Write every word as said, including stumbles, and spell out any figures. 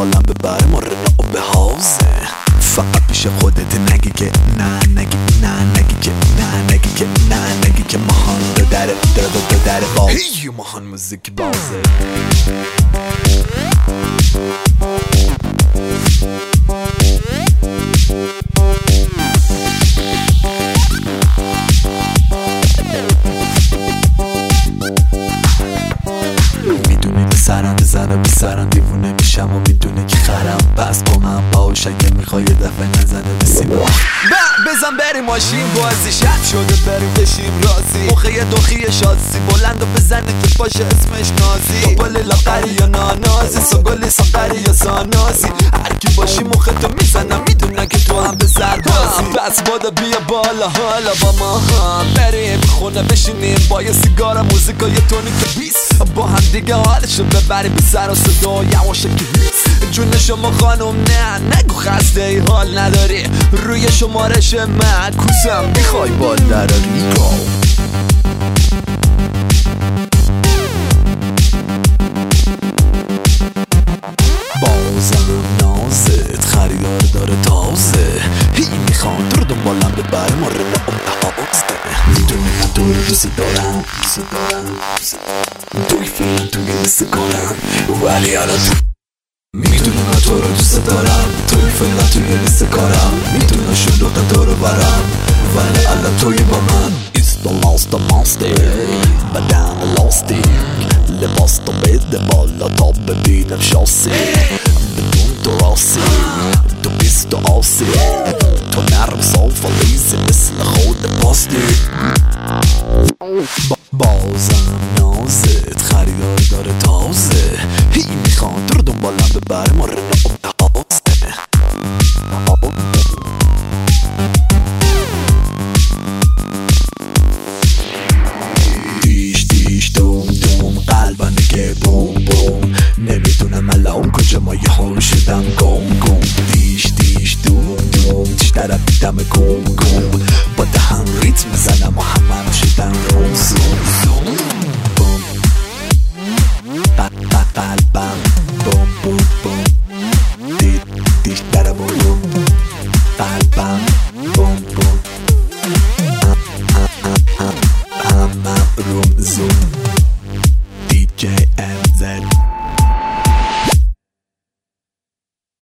دنبالم ببره مورد و به حوزه. فقط پیش خودت نگی که نه نگی نه نگی که نه نگی که نه نگی که ماهان رو دره دره دره دره باز هی ماهان موزیک بازه. میدونی که سرم بزنه بی سرم دیوونه میشم و میدونی که خرم بس با من باش اگه میخوای یه دفعه نزنه به سیما بزن بریم ماشین بازی شد شده بریم بشیم رازی موقع دوخی شاسی بلند و بزنی که باشه اسمش نازی بابا لاغری یا نانازی ساگلی ساقری یا سانازی هرکی باشی موقع تو میزنم میدونن که تو هم به زربازی. بس بادا بیا بالا حالا با ما هم بریم خونه بشینیم با یه سیگار موزیکا یه تونیک بیس با هم دیگه حالشو ببریم به سر و صدا یواشه که هیس جون شما خانم نه نگو خسته ای حال نداری روی شمارش من کوسم میخوای با دراری گو بازم نازت خریدار داره تازه هی میخوان تو رو دنبالم ببره مورد اون حوزه. میدونی من تو رو دوست دارم دوست دارم توی فیلم توی لیست کنم ولی الان تو میدونی من تو رو دوست دارم توی فیلم توی لیست کارم میدونم شلوغ تو رو برم ولی الان توی با من It's the last of monster بدن لاستیک لباس تو بده بالا تا ببینم شاسی بدون تو راسی تو بیست و آسی تو نرم صاف و لیزی مثل خود پاستی. بازم نازت خریدار داره تازه هی میخوان تو رو دنبالم ببره مورد اون حوزه. دیش دیش دوم دوم قلبم میگه بوم بوم نمیدونم الان کجا ما یه حال شدم گم گم دیش دیش دوم دوم دیش دربیدم گم گم با دهن ریتم میزنم و همه شدم روم زوم زوم بوم قلبم بوم بوم بوم دی دیش دربوم قلبم بوم بوم همه روم زوم دی جی ام زد